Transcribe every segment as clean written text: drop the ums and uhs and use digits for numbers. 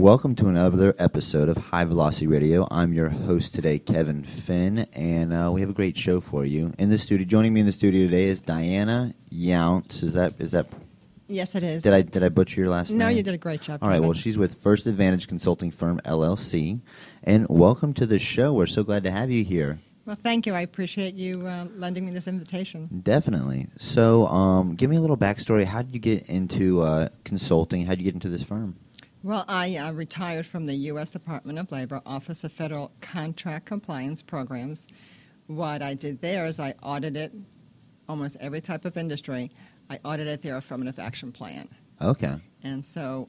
Welcome to another episode of High Velocity Radio. I'm your host today, Kevin Finn, and we have a great show for you. In the studio, joining me in the studio today is Diana Younts. Is that? Yes, it is. Did I butcher your last name? No, you did a great job. All right. Kevin. Well, she's with First Advantage Consulting Firm LLC, and welcome to the show. We're so glad to have you here. Well, thank you. I appreciate you lending me this invitation. Definitely. So, give me a little backstory. How did you get into consulting? How did you get into this firm? Well, I retired from the U.S. Department of Labor, Office of Federal Contract Compliance Programs. What I did there is I audited almost every type of industry. I audited their affirmative action plan. Okay. And so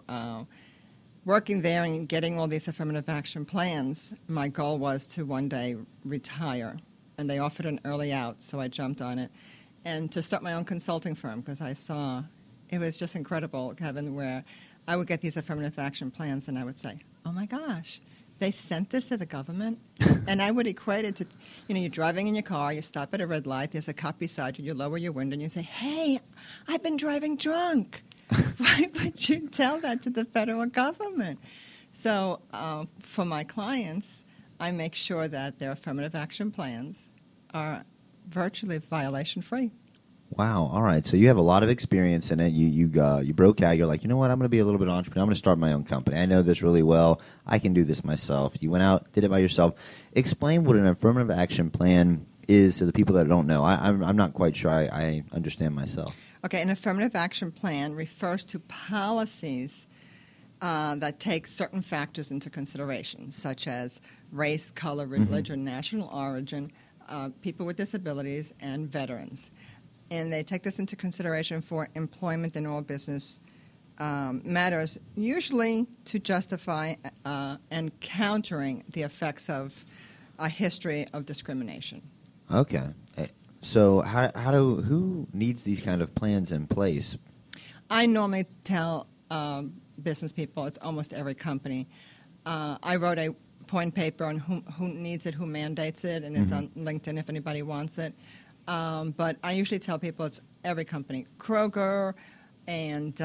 working there and getting all these affirmative action plans, my goal was to one day retire. And they offered an early out, so I jumped on it. And to start my own consulting firm, because I saw it was just incredible, Kevin, where I would get these affirmative action plans and I would say, oh my gosh, they sent this to the government? And I would equate it to, you're driving in your car, you stop at a red light, there's a cop beside you, you lower your window and you say, hey, I've been driving drunk. Why would you tell that to the federal government? So for my clients, I make sure that their affirmative action plans are virtually violation-free. Wow. All right. So you have a lot of experience in it. You broke out. You're like, you know what? I'm going to be a little bit of an entrepreneur. I'm going to start my own company. I know this really well. I can do this myself. You went out, did it by yourself. Explain what an affirmative action plan is to the people that don't know. I'm not quite sure I understand myself. Okay. An affirmative action plan refers to policies that take certain factors into consideration, such as race, color, religion, national origin, people with disabilities, and veterans. And they take this into consideration for employment in all business matters, usually to justify and countering the effects of a history of discrimination. Okay. So who needs these kind of plans in place? I normally tell business people, it's almost every company. I wrote a point paper on who needs it, who mandates it, and it's on LinkedIn if anybody wants it. But I usually tell people it's every company. Kroger and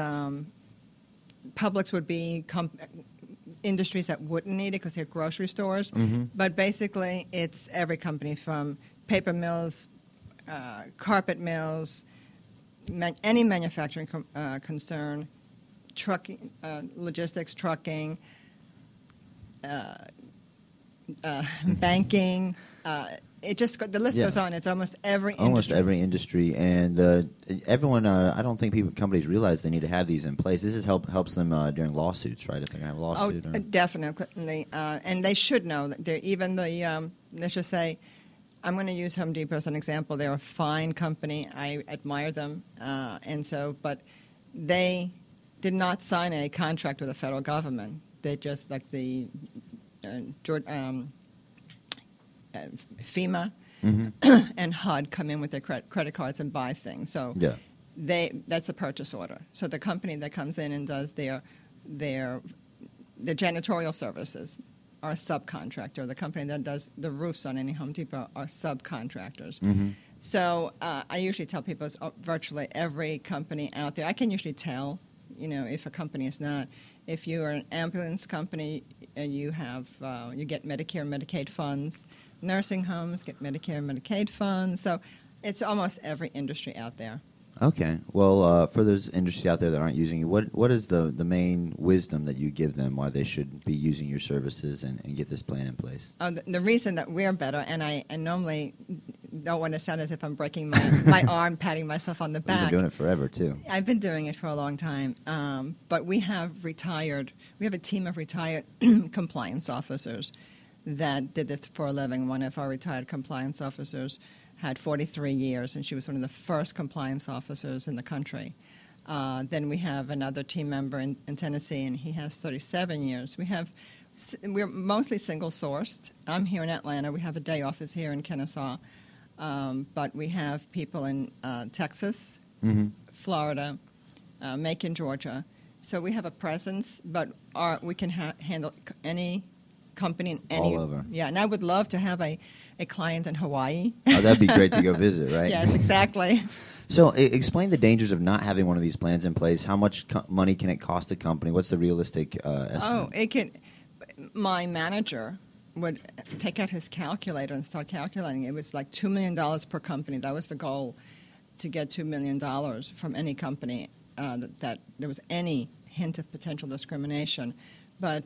Publix would be industries that wouldn't need it because they're grocery stores. But basically, it's every company from paper mills, carpet mills, any manufacturing concern, trucking, logistics, trucking, banking. The list goes on. It's almost every industry. Almost every industry, and everyone. I don't think companies realize they need to have these in place. This helps them during lawsuits, right? If they're going to have a lawsuit. Definitely, and they should know that they're even the. Let's just say, I'm going to use Home Depot as an example. They're a fine company. I admire them, but they did not sign a contract with the federal government. They just like the FEMA and HUD come in with their credit cards and buy things. So that's a purchase order. So the company that comes in and does their janitorial services are a subcontractor. The company that does the roofs on any Home Depot are subcontractors. So I usually tell people it's virtually every company out there. I can usually tell, if a company is not. If you are an ambulance company and you get Medicare and Medicaid funds, nursing homes get Medicare and Medicaid funds. So it's almost every industry out there. Okay. Well, for those industries out there that aren't using you, what is the main wisdom that you give them why they should be using your services and get this plan in place? The reason that we're better, and I normally don't want to sound as if I'm breaking my arm, patting myself on the back. You've been doing it forever, too. I've been doing it for a long time. But we have a team of retired compliance officers that did this for a living. One of our retired compliance officers had 43 years, and she was one of the first compliance officers in the country. Then we have another team member in Tennessee, and he has 37 years. We're mostly single-sourced. I'm here in Atlanta. We have a day office here in Kennesaw. But we have people in Texas, Florida, Macon, Georgia. So we have a presence, but we can handle any company in any. All over. Yeah, and I would love to have a client in Hawaii. Oh, that'd be great to go visit, right? Yes, exactly. So explain the dangers of not having one of these plans in place. How much money can it cost a company? What's the realistic estimate? Oh, it can. My manager would take out his calculator and start calculating. It was like $2 million per company. That was the goal, to get $2 million from any company that there was any hint of potential discrimination. But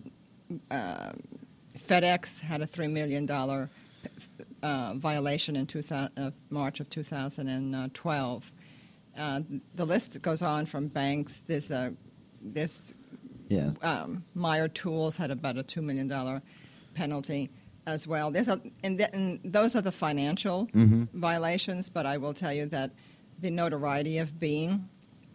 FedEx had a $3 million violation in March of 2012. The list goes on from banks. Meyer Tools had about a $2 million penalty as well. And those are the financial violations, but I will tell you that the notoriety of being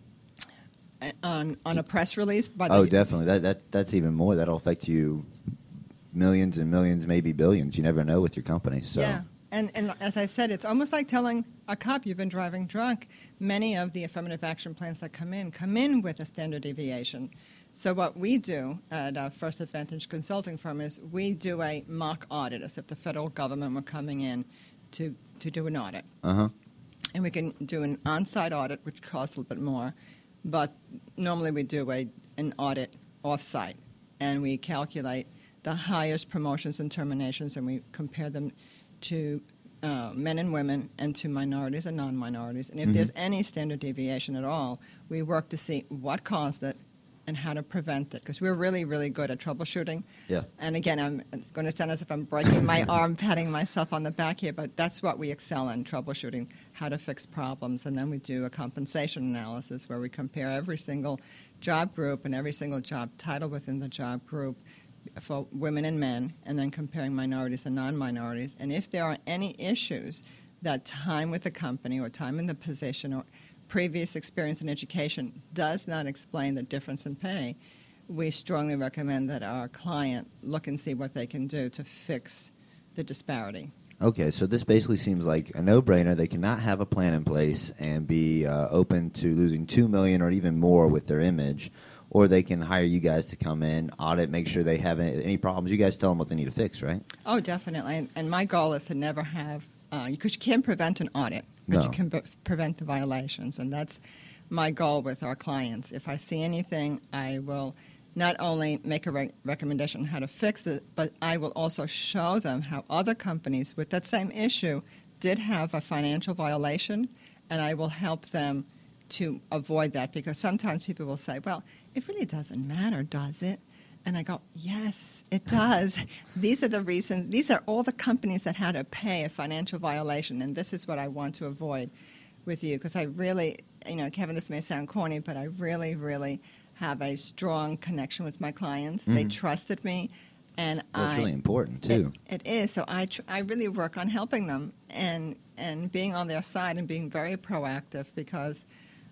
on a press release by the... Oh, definitely. That's even more. That'll affect you millions and millions, maybe billions. You never know with your company. So. Yeah. And as I said, it's almost like telling a cop you've been driving drunk. Many of the affirmative action plans that come in with a standard deviation. So what we do at First Advantage Consulting Firm is we do a mock audit, as if the federal government were coming in to do an audit. Uh-huh. And we can do an on-site audit, which costs a little bit more, but normally we do an audit off-site, and we calculate the highest promotions and terminations, and we compare them to men and women and to minorities and non-minorities. And if there's any standard deviation at all, we work to see what caused it and how to prevent it, because we're really, really good at troubleshooting. Yeah. And again, I'm going to sound as if I'm breaking my arm, patting myself on the back here, but that's what we excel in, troubleshooting, how to fix problems. And then we do a compensation analysis where we compare every single job group and every single job title within the job group for women and men, and then comparing minorities and non-minorities. And if there are any issues that time with the company or time in the position or previous experience in education does not explain the difference in pay, we strongly recommend that our client look and see what they can do to fix the disparity. Okay, so this basically seems like a no-brainer. They cannot have a plan in place and be open to losing $2 million or even more with their image, or they can hire you guys to come in, audit, make sure they have any problems. You guys tell them what they need to fix, right? Oh, definitely. And my goal is to never have, because you can't prevent an audit, but you can prevent the violations. And that's my goal with our clients. If I see anything, I will not only make a recommendation on how to fix it, but I will also show them how other companies with that same issue did have a financial violation, and I will help them to avoid that, because sometimes people will say, well, it really doesn't matter, does it? And I go, yes, it does. These are the reasons. These are all the companies that had to pay a financial violation, and this is what I want to avoid with you, because I really, Kevin, this may sound corny, but I really, really have a strong connection with my clients. They trusted me, and it's really important, too. It is. So I really work on helping them and being on their side and being very proactive, because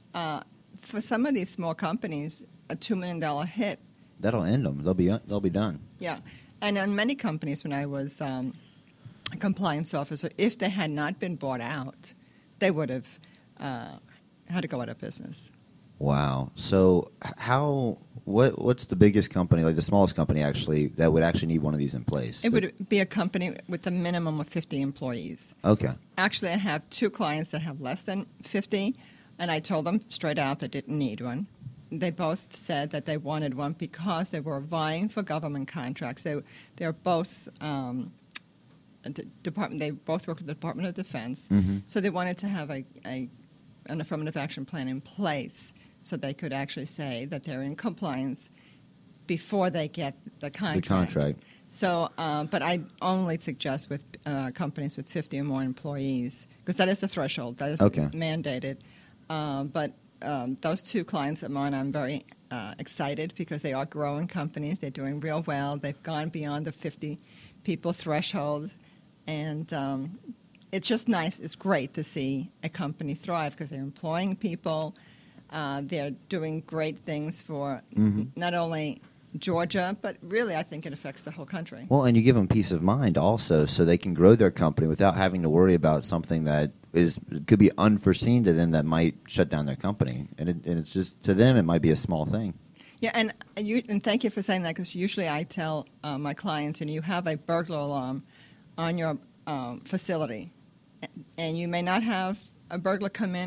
for some of these small companies, a $2 million hit, that'll end them. They'll be done. Yeah. And in many companies, when I was a compliance officer, if they had not been bought out, they would have had to go out of business. Wow. So what's the biggest company, like the smallest company actually, that would actually need one of these in place? It would be a company with a minimum of 50 employees. Okay. Actually, I have 2 clients that have less than 50, and I told them straight out they didn't need one. They both said that they wanted one because they were vying for government contracts. They're both They both work with the Department of Defense, so they wanted to have an affirmative action plan in place so they could actually say that they're in compliance before they get the contract. The contract. So, but I only suggest with companies with 50 or more employees, because that is the threshold. That is mandated. But those 2 clients of mine, I'm very excited, because they are growing companies. They're doing real well. They've gone beyond the 50 people threshold. And it's just nice. It's great to see a company thrive, because they're employing people. They're doing great things for not only Georgia, but really I think it affects the whole country. Well, and you give them peace of mind also, so they can grow their company without having to worry about something that could be unforeseen to them that might shut down their company. And it's just, to them, it might be a small thing. Yeah, and thank you for saying that, because usually I tell my clients, you have a burglar alarm on your facility, and you may not have a burglar come in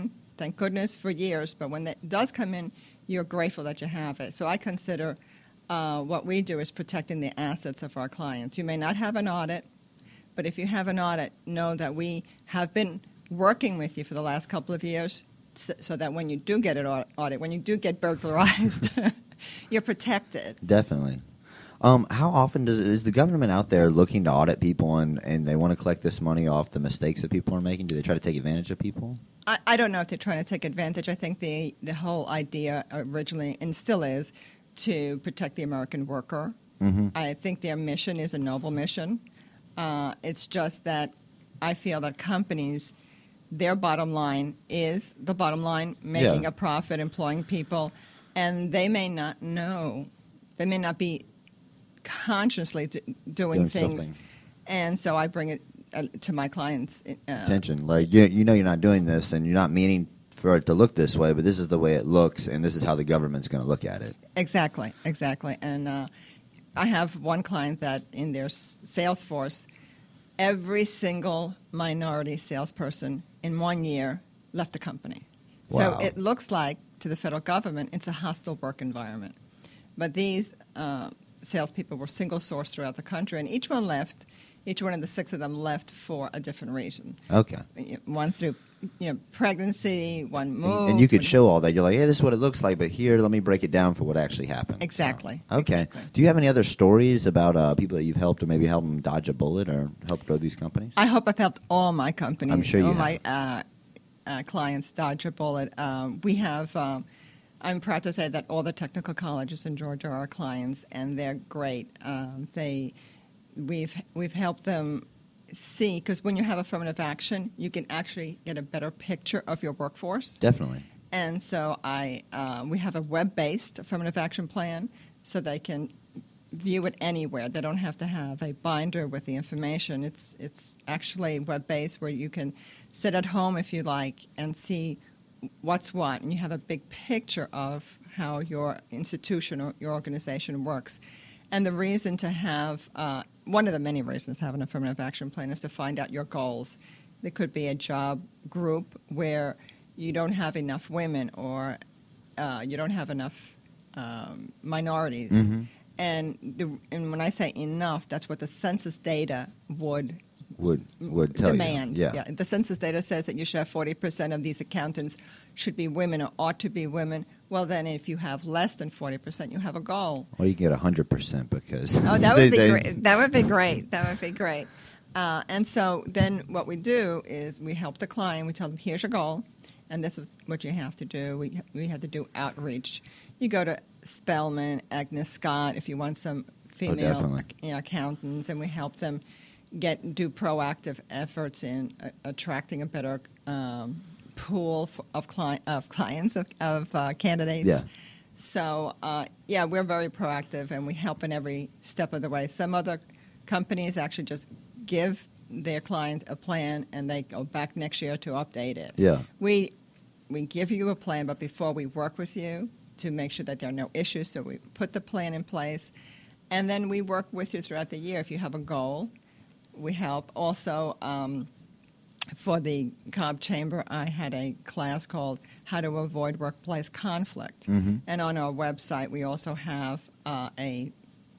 thank goodness, for years. But when that does come in, you're grateful that you have it. So I consider what we do is protecting the assets of our clients. You may not have an audit, but if you have an audit, know that we have been working with you for the last couple of years so that when you do get an audit, when you do get burglarized, you're protected. Definitely. How often is the government out there looking to audit people and they want to collect this money off the mistakes that people are making? Do they try to take advantage of people? I don't know if they're trying to take advantage. I think the whole idea originally, and still is, to protect the American worker. Mm-hmm. I think their mission is a noble mission. It's just that I feel that companies, their bottom line is the bottom line, making a profit, employing people, and they may not know. They may not be consciously doing things. Something. And so I bring it to my clients' attention. Like, you know you're not doing this, and you're not meaning for it to look this way, but this is the way it looks, and this is how the government's going to look at it. Exactly. And I have one client that in their sales force, every single minority salesperson in 1 year left the company. Wow. So it looks like, to the federal government, it's a hostile work environment. But these salespeople were single-sourced throughout the country, and each one of the 6 of them left for a different reason. Okay. One through pregnancy, one moved. And you could show all that. You're like, hey, this is what it looks like, but here, let me break it down for what actually happened. Exactly. So, okay. Exactly. Do you have any other stories about people that you've helped or maybe help them dodge a bullet or help grow these companies? I hope I've helped all my companies. I'm sure you all have. My clients dodge a bullet. We have... I'm proud to say that all the technical colleges in Georgia are our clients, and they're great. We've helped them see, because when you have affirmative action, you can actually get a better picture of your workforce. Definitely. And so we have a web-based affirmative action plan, so they can view it anywhere. They don't have to have a binder with the information. It's actually web-based, where you can sit at home if you like and see what's what, and you have a big picture of how your institution or your organization works. And the reason to have, one of the many reasons to have an affirmative action plan is to find out your goals. There could be a job group where you don't have enough women, or you don't have enough minorities. Mm-hmm. And when I say enough, that's what the census data would tell demand. you. Yeah. The census data says that you should have 40% of these accountants should be women or ought to be women. Well, then if you have less than 40%, you have a goal. Or you can get 100% because... Oh, that would be great. That would be great. That would be great. And so then what we do is we help the client. We tell them, here's your goal, and this is what you have to do. We have to do outreach. You go to Spelman, Agnes Scott, if you want some female accountants, and we help them do proactive efforts in attracting a better pool of clients, of candidates. Yeah. So, we're very proactive, and we help in every step of the way. Some other companies actually just give their client a plan, and they go back next year to update it. Yeah. We give you a plan, but before we work with you to make sure that there are no issues, so we put the plan in place, and then we work with you throughout the year. If you have a goal, we help. Also, for the Cobb Chamber, I had a class called How to Avoid Workplace Conflict. Mm-hmm. And on our website, we also have a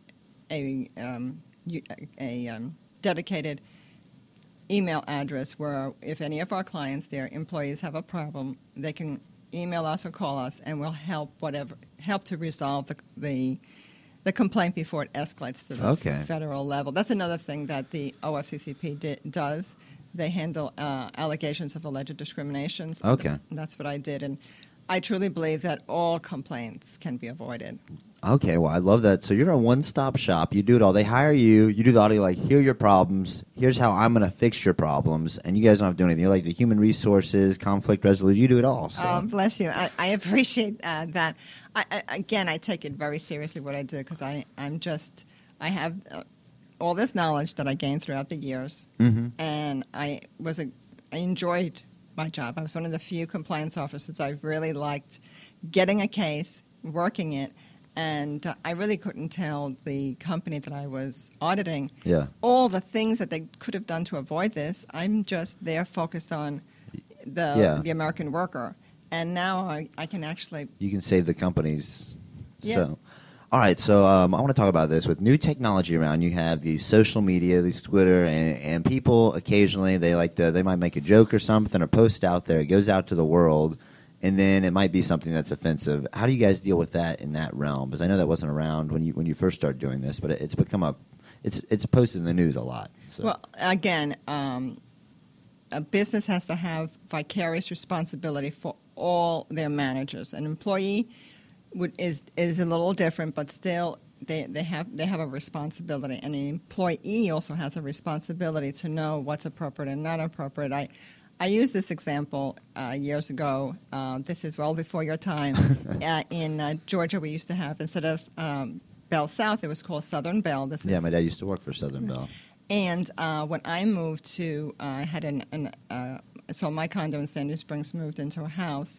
dedicated email address where if any of our clients, their employees have a problem, they can email us or call us, and we'll help to resolve the complaint before it escalates to the federal level. That's another thing that the OFCCP does. They handle allegations of alleged discriminations. Okay. That's what I did, and I truly believe that all complaints can be avoided. Okay, well, I love that. So you're a one-stop shop. You do it all. They hire you. You do the audit. Like, here are your problems. Here's how I'm going to fix your problems. And you guys don't have to do anything. You're like the human resources, conflict resolution. You do it all. So. Oh, bless you. I appreciate that. I take it very seriously what I do, because I have all this knowledge that I gained throughout the years, mm-hmm. and I enjoyed my job. I was one of the few compliance officers. I really liked getting a case, working it, and I really couldn't tell the company that I was auditing all the things that they could have done to avoid this. I'm just there focused on the American worker. And now I can actually. You can save the companies. Yeah. So, all right. So I want to talk about this. With new technology around, you have these social media, these Twitter, and people occasionally they might make a joke or something or post out there. It goes out to the world, and then it might be something that's offensive. How do you guys deal with that in that realm? Because I know that wasn't around when you first started doing this, but it's become it's posted in the news a lot. So. Well, again, a business has to have vicarious responsibility for all their managers. An employee is a little different, but still they have a responsibility, and an employee also has a responsibility to know what's appropriate and not appropriate. I used this example years ago. This is well before your time. In Georgia, we used to have, instead of Bell South, it was called Southern Bell. My dad used to work for Southern Bell. And when I moved to, I had sold my condo in Sandy Springs, moved into a house.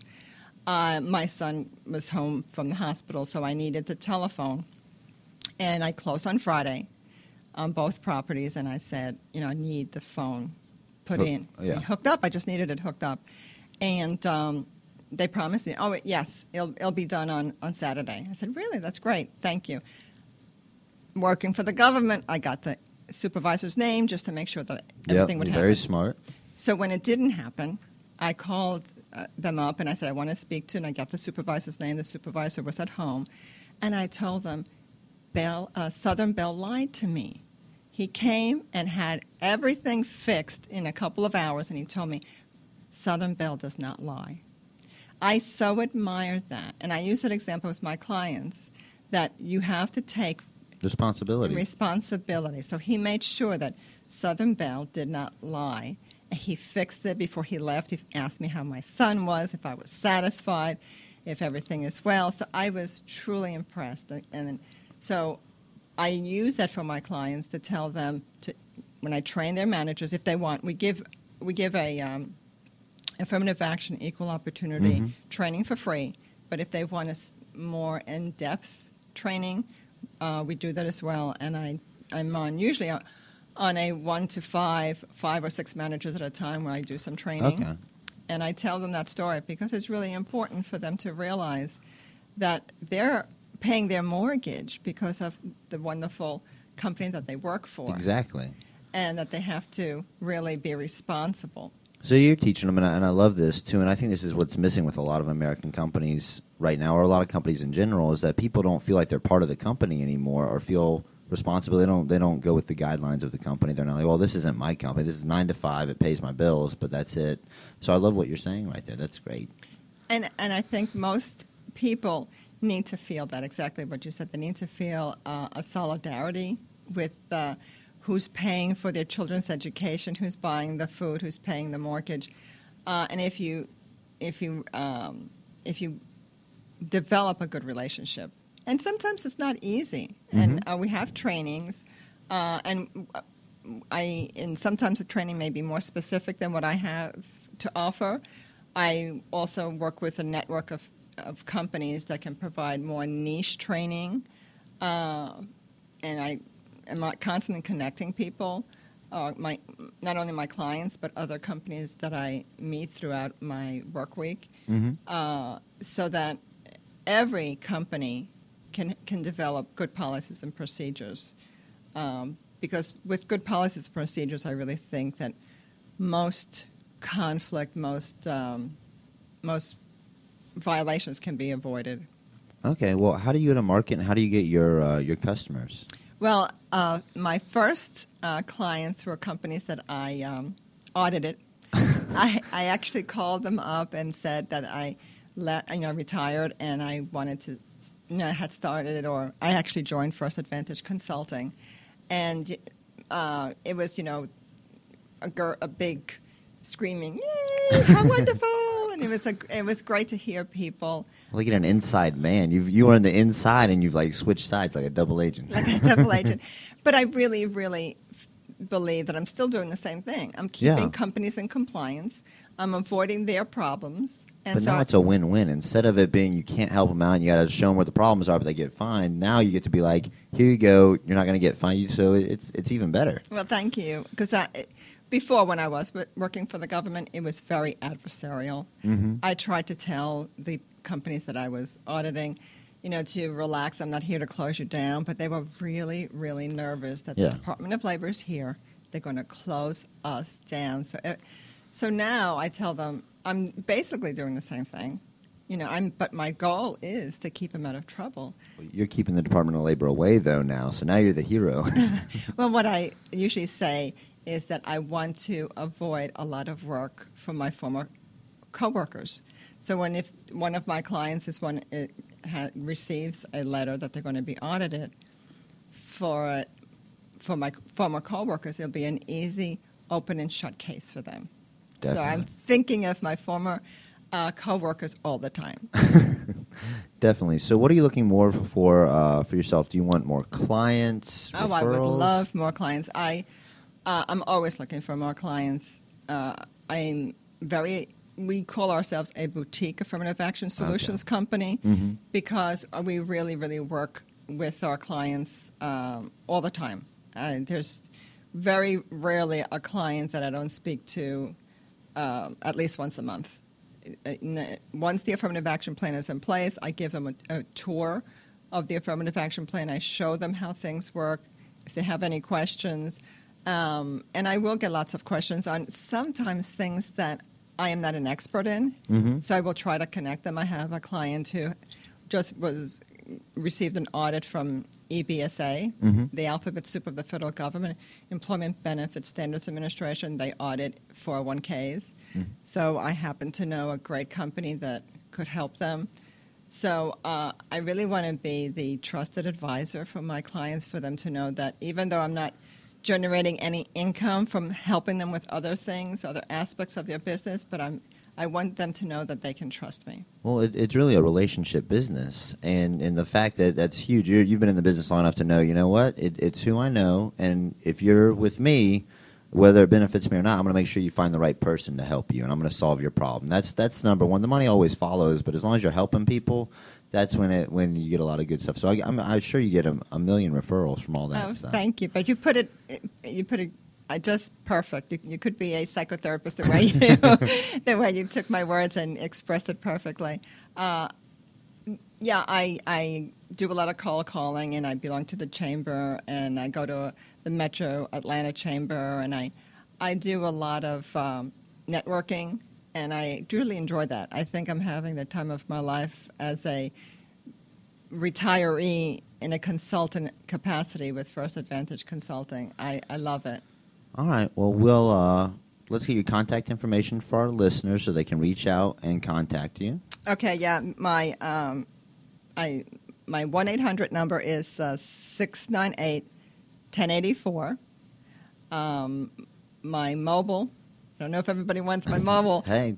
My son was home from the hospital, so I needed the telephone. And I closed on Friday on both properties, and I said, I need the phone put in. Yeah. Hooked up. I just needed it hooked up. And they promised me, yes, it'll be done on Saturday. I said, really? That's great. Thank you. Working for the government, I got the supervisor's name just to make sure that everything would happen. Very smart. So when it didn't happen, I called them up and I said, I want to speak to, and I got the supervisor's name. The supervisor was at home. And I told them, Southern Bell lied to me. He came and had everything fixed in a couple of hours, and he told me, Southern Bell does not lie. I so admired that. And I use that example with my clients, that you have to take responsibility. So he made sure that Southern Bell did not lie. He fixed it before he left. He asked me how my son was, if I was satisfied, if everything is well. So I was truly impressed. And so I use that for my clients to tell them, when I train their managers, if they want, we give a affirmative action, equal opportunity training for free. But if they want a more in-depth training, we do that as well. And I'm usually on a 1 to 5 or 6 managers at a time where I do some training. Okay. And I tell them that story because it's really important for them to realize that they're paying their mortgage because of the wonderful company that they work for. Exactly. And that they have to really be responsible. So you're teaching them, and I love this, too, and I think this is what's missing with a lot of American companies right now, or a lot of companies in general, is that people don't feel like they're part of the company anymore or feel responsible. They don't go with the guidelines of the company. They're not like, well, this isn't my company. This is 9 to 5. It pays my bills, but that's it. So I love what you're saying right there. That's great. And I think most people need to feel that, exactly what you said. They need to feel a solidarity with who's paying for their children's education, who's buying the food, who's paying the mortgage. And if you develop a good relationship, and sometimes it's not easy, and we have trainings, and sometimes the training may be more specific than what I have to offer. I also work with a network of companies that can provide more niche training, and I am constantly connecting people, not only my clients, but other companies that I meet throughout my work week, so that every company can develop good policies and procedures. Because with good policies and procedures, I really think that most conflict, most violations can be avoided. Okay, well, how do you go to market, and how do you get your customers? Well, my first clients were companies that I audited. I actually called them up and said that I retired and I wanted to, had started, or I actually joined First Advantage Consulting, and it was, a big screaming, "Yay! How wonderful!" And it was great to hear people. Well, you get an inside man. You were on the inside, and you've switched sides like a double agent. Like a double agent. But I really, really believe that I'm still doing the same thing. I'm keeping companies in compliance. I'm avoiding their problems. And but now it's a win-win. Instead of it being you can't help them out and you got to show them where the problems are, but they get fined, now you get to be like, here you go, you're not going to get fined. So it's even better. Well, thank you. before, when I was working for the government, it was very adversarial. Mm-hmm. I tried to tell the companies that I was auditing, to relax. I'm not here to close you down. But they were really, really nervous that the Department of Labor is here. They're going to close us down. So now I tell them I'm basically doing the same thing. But my goal is to keep them out of trouble. You're keeping the Department of Labor away, though, now. So now you're the hero. Well, what I usually say is that I want to avoid a lot of work from my former coworkers. So if one of my clients receives a letter that they're going to be audited for my former coworkers, it'll be an easy open and shut case for them. Definitely. So I'm thinking of my former coworkers all the time. Definitely. So what are you looking more for yourself? Do you want more clients? Oh, referrals? I would love more clients. I'm always looking for more clients. We call ourselves a boutique affirmative action solutions company because we really, really work with our clients all the time. There's very rarely a client that I don't speak to at least once a month. Once the affirmative action plan is in place, I give them a tour of the affirmative action plan. I show them how things work, if they have any questions. And I will get lots of questions on sometimes things that I am not an expert in. Mm-hmm. So I will try to connect them. I have a client who just received an audit from EBSA, the alphabet soup of the federal government, Employment Benefits Standards Administration. They audit 401ks. So I happen to know a great company that could help them. So I really want to be the trusted advisor for my clients, for them to know that even though I'm not generating any income from helping them with other things, other aspects of their business, but I want them to know that they can trust me. Well, it's really a relationship business, and the fact that that's huge. You've been in the business long enough to know, you know what, it's who I know, and if you're with me, whether it benefits me or not, I'm going to make sure you find the right person to help you, and I'm going to solve your problem. That's number one. The money always follows, but as long as you're helping people, that's when you get a lot of good stuff. So I'm sure you get a million referrals from all that stuff. Thank you. But you put it just perfect. You could be a psychotherapist the way you took my words and expressed it perfectly. I do a lot of calling, and I belong to the chamber, and I go to the Metro Atlanta Chamber, and I do a lot of networking, and I truly enjoy that. I think I'm having the time of my life as a retiree in a consultant capacity with First Advantage Consulting. I love it. All right. Well, let's get your contact information for our listeners so they can reach out and contact you. Okay. Yeah. My 1-800 number is 698-1084. My mobile. I don't know if everybody wants my mobile. Hey.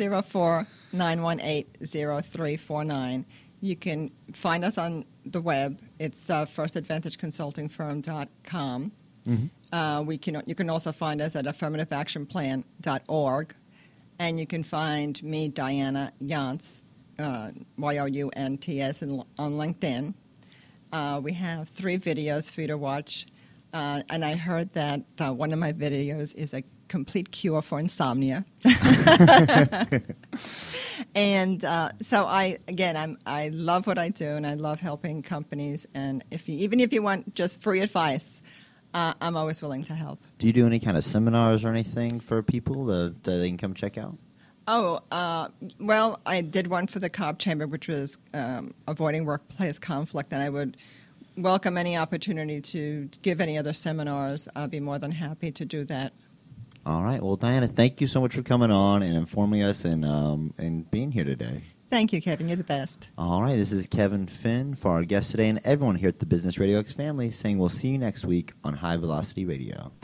404-918-0349. You can find us on the web. It's firstadvantageconsultingfirm.com. Mm-hmm. You can also find us at affirmativeactionplan.org. And you can find me, Diana Younts, Younts, on LinkedIn. We have 3 videos for you to watch. And I heard that one of my videos is a complete cure for insomnia. And so I love what I do, and I love helping companies. And even if you want just free advice, I'm always willing to help. Do you do any kind of seminars or anything for people that they can come check out? Well, I did one for the Cobb Chamber, which was avoiding workplace conflict, and I would welcome any opportunity to give any other seminars. I'll be more than happy to do that. All right. Well, Diana, thank you so much for coming on and informing us and being here today. Thank you, Kevin. You're the best. All right. This is Kevin Finn for our guest today and everyone here at the Business Radio X family saying we'll see you next week on High Velocity Radio.